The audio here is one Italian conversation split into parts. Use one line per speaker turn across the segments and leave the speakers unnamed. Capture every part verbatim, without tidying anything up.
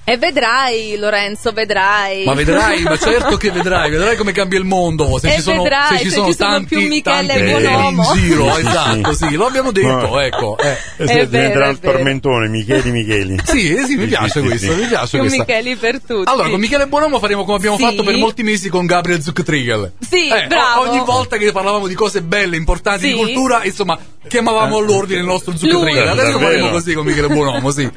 E vedrai, Lorenzo, vedrai.
Ma vedrai, ma certo che vedrai, vedrai come cambia il mondo. Se
e
ci sono,
vedrai,
se ci
se
sono
ci sono
tanti,
più Michele
tanti
Bonomo
in giro, esatto, sì, lo abbiamo detto, no. ecco. Eh.
Eh, diventerà un tormentone, Micheli Micheli.
Sì, eh, sì, mi piace
sì,
questo,
sì.
mi piace
più
questa.
Micheli per tutti.
Allora, con Michele Bonomo faremo come abbiamo
sì.
fatto per molti mesi con Gabriel Zucketriegel.
Sì,
eh,
bravo.
Ogni volta che parlavamo di cose belle, importanti
sì.
di cultura, insomma, chiamavamo all'ordine il nostro Zucketriegel. Adesso faremo così con Michele Bonomo, sì.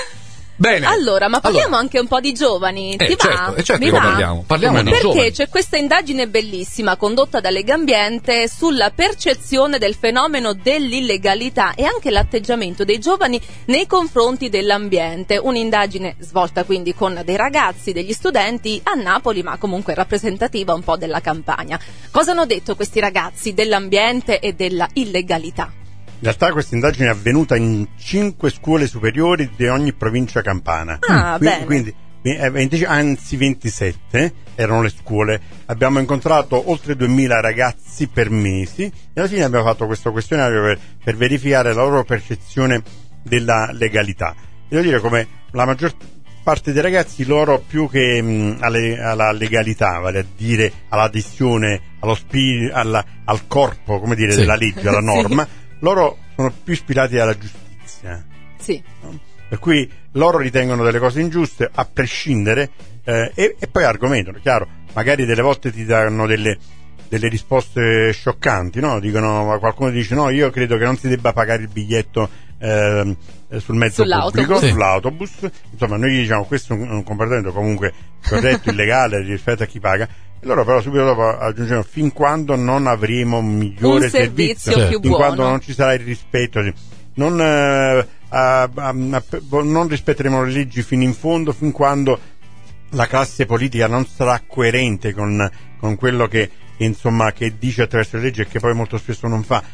Bene.
Allora, ma parliamo
allora.
anche un po' di giovani.
Eh,
Ti
certo,
va?
eh, certo
Mi
che
va?
parliamo. Parliamo di
Perché
giovani.
c'è questa indagine bellissima condotta da Legambiente sulla percezione del fenomeno dell'illegalità e anche l'atteggiamento dei giovani nei confronti dell'ambiente. Un'indagine svolta quindi con dei ragazzi, degli studenti a Napoli, ma comunque rappresentativa un po' della Campania. Cosa hanno detto questi ragazzi dell'ambiente e della illegalità?
In realtà questa indagine è avvenuta in cinque scuole superiori di ogni provincia campana.
Ah,
quindi,
bene.
quindi venti, anzi ventisette erano le scuole. Abbiamo incontrato oltre duemila ragazzi per mesi e alla fine abbiamo fatto questo questionario per, per verificare la loro percezione della legalità. Devo dire come la maggior parte dei ragazzi, loro più che mh, alle, alla legalità, vale a dire all'adesione allo spirito, alla, al corpo, come dire, sì. della legge, alla norma, sì. loro sono più ispirati alla giustizia.
Sì.
No? Per cui loro ritengono delle cose ingiuste a prescindere eh, e, e poi argomentano, chiaro, magari delle volte ti danno delle, delle risposte scioccanti, no? Dicono, qualcuno dice no, io credo che non si debba pagare il biglietto eh, sul mezzo
sull'autobus.
pubblico,
sì.
sull'autobus, insomma noi diciamo questo è un, un comportamento comunque corretto, illegale rispetto a chi paga, e loro però subito dopo aggiungono fin quando non avremo un migliore
un servizio,
servizio,
più
fin
buono,
quando non ci sarà il rispetto, non, eh, a, a, a, non rispetteremo le leggi fino in fondo, fin quando la classe politica non sarà coerente con, con quello che insomma che dice attraverso le leggi e che poi molto spesso non fa.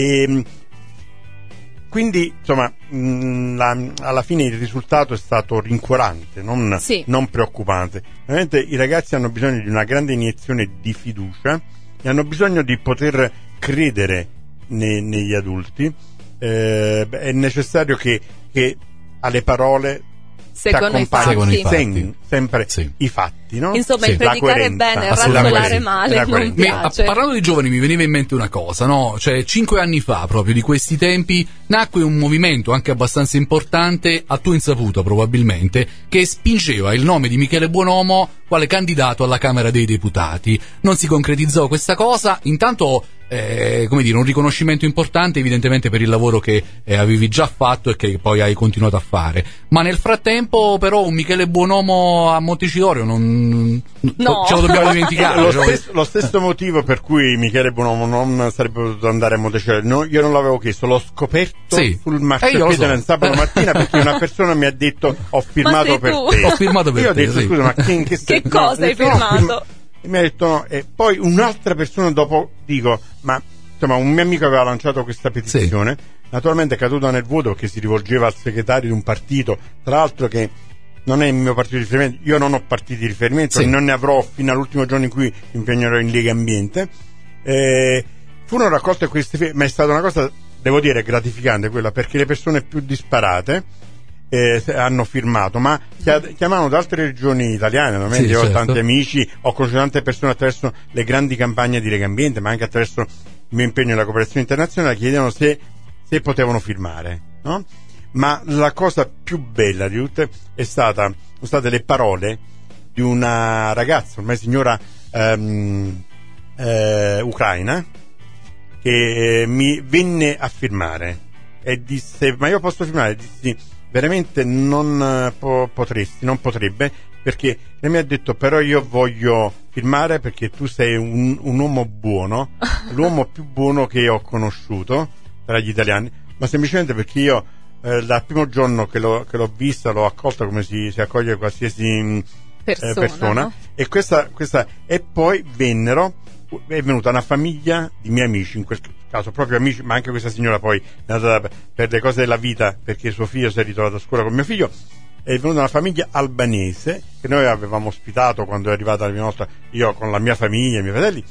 E quindi insomma mh, la, alla fine il risultato è stato rincuorante, non,
sì.
non preoccupante. Veramente i ragazzi hanno bisogno di una grande iniezione di fiducia e hanno bisogno di poter credere ne, negli adulti. Eh, è necessario che, che alle parole
seguono i
seguono
fatti,
i fatti. sempre
sì.
i fatti, no?
Insomma,
sì.
il predicare bene e razzolare male non piace.
Parlando di giovani mi veniva in mente una cosa, no? Cioè cinque anni fa, proprio di questi tempi, nacque un movimento anche abbastanza importante, a tua insaputa probabilmente, che spingeva il nome di Michele Bonomo quale candidato alla Camera dei Deputati. Non si concretizzò questa cosa, intanto eh, come dire, un riconoscimento importante evidentemente per il lavoro che eh, avevi già fatto e che poi hai continuato a fare, ma nel frattempo però un Michele Bonomo a Montecitorio non
no.
ce lo dobbiamo dimenticare.
lo, stesso, lo stesso motivo per cui Michele Bonomo non sarebbe potuto andare a Montecitorio, no, io non l'avevo chiesto, l'ho scoperto sì. sul marciapiede eh, so. del sabato mattina perché una persona mi ha detto ho firmato per
tu?
te
ho firmato per
io
te,
ho detto
sì.
scusa ma che, che,
che
no,
cosa hai
detto,
firmato?
No, e mi ha detto no, e poi un'altra persona dopo dico ma insomma un mio amico aveva lanciato questa petizione sì. naturalmente è caduta nel vuoto perché si rivolgeva al segretario di un partito, tra l'altro che non è il mio partito di riferimento, io non ho partiti di riferimento sì. e non ne avrò fino all'ultimo giorno in cui mi impegnerò in Lega Ambiente. Eh, furono raccolte queste firme, ma è stata una cosa, devo dire, gratificante quella, perché le persone più disparate eh, hanno firmato, ma chiamavano da altre regioni italiane, sì, io ho certo. tanti amici, ho conosciuto tante persone attraverso le grandi campagne di Lega Ambiente, ma anche attraverso il mio impegno nella cooperazione internazionale, chiedevano se, se potevano firmare, no? Ma la cosa più bella di tutte è stata, sono state le parole di una ragazza, ormai signora ehm, eh, ucraina, che mi venne a firmare e disse ma io posso firmare? E dissi veramente non po- potresti, non potrebbe, perché lei mi ha detto però io voglio firmare perché tu sei un, un uomo buono, l'uomo più buono che ho conosciuto tra gli italiani, ma semplicemente perché io Eh, dal primo giorno che l'ho, che l'ho vista l'ho accolta come si, si accoglie qualsiasi persona, eh, persona. No? E questa, questa e poi vennero è venuta una famiglia di miei amici, in quel caso proprio amici, ma anche questa signora poi è andata per le cose della vita perché suo figlio si è ritrovato a scuola con mio figlio, è venuta una famiglia albanese che noi avevamo ospitato quando è arrivata la mia nostra, io con la mia famiglia, i miei fratelli,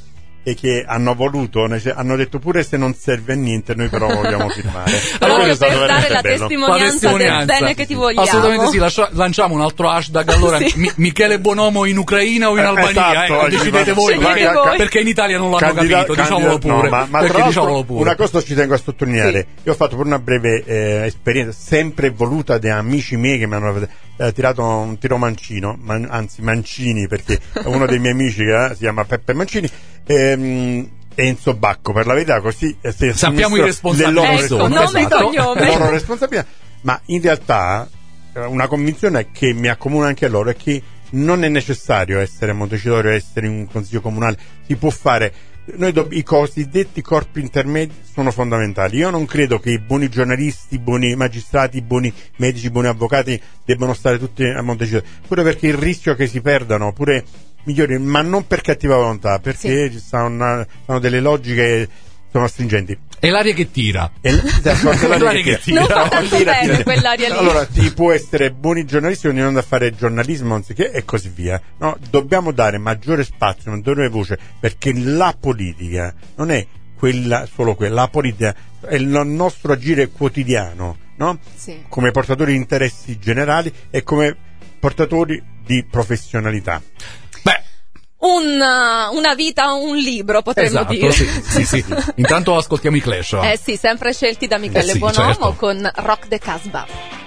e che hanno voluto, hanno detto pure se non serve a niente, noi però vogliamo firmare.
Proprio per dare la testimonianza, la testimonianza del bene che ti vogliamo.
Assolutamente sì, lascia, lanciamo un altro hashtag allora, sì. Mi, Michele Buonomo in Ucraina o in Albania,
esatto,
eh, decidete voi, perché,
voi,
perché in Italia non l'hanno
candida,
capito,
candida,
diciamolo pure.
No, ma, ma
perché
tra
diciamolo pure.
Una cosa ci tengo a sottolineare, sì. Io ho fatto pure una breve eh, esperienza, sempre voluta da amici miei che mi hanno eh, tirato un tiro mancino, man, anzi Mancini, perché uno dei miei amici che eh, si chiama Peppe Mancini, ehm, Enzo Bacco, per la verità, così eh, se
sappiamo i responsabili,
loro
ecco, nome e cognome,
loro responsabilità, ma in realtà una convinzione che mi accomuna anche a loro è che non è necessario essere Montecitorio, essere in un consiglio comunale, si può fare. Noi do- i cosiddetti corpi intermedi sono fondamentali. Io non credo che i buoni giornalisti, i buoni magistrati, i buoni medici, i buoni avvocati debbano stare tutti a Montecitorio, pure perché il rischio che si perdano, pure migliori, ma non per cattiva volontà, perché sì. ci sono, sono delle logiche sono stringenti.
È l'aria che tira.
È l'aria,
l'aria che tira.
Non fa tanto
tira,
bene
tira.
quell'aria lì.
Allora, si può essere buoni giornalisti quindi non da fare giornalismo anziché e così via. No, dobbiamo dare maggiore spazio, maggiore voce, perché la politica non è quella solo quella, la politica è il nostro agire quotidiano, no?
Sì.
Come portatori di interessi generali e come portatori di professionalità.
Beh,
Un, una vita, un libro, potremmo
esatto,
dire.
Sì, sì, sì. Intanto ascoltiamo i Clash.
Eh sì, sempre scelti da Michele
eh sì,
Buonomo,
certo.
con Rock the Casbah.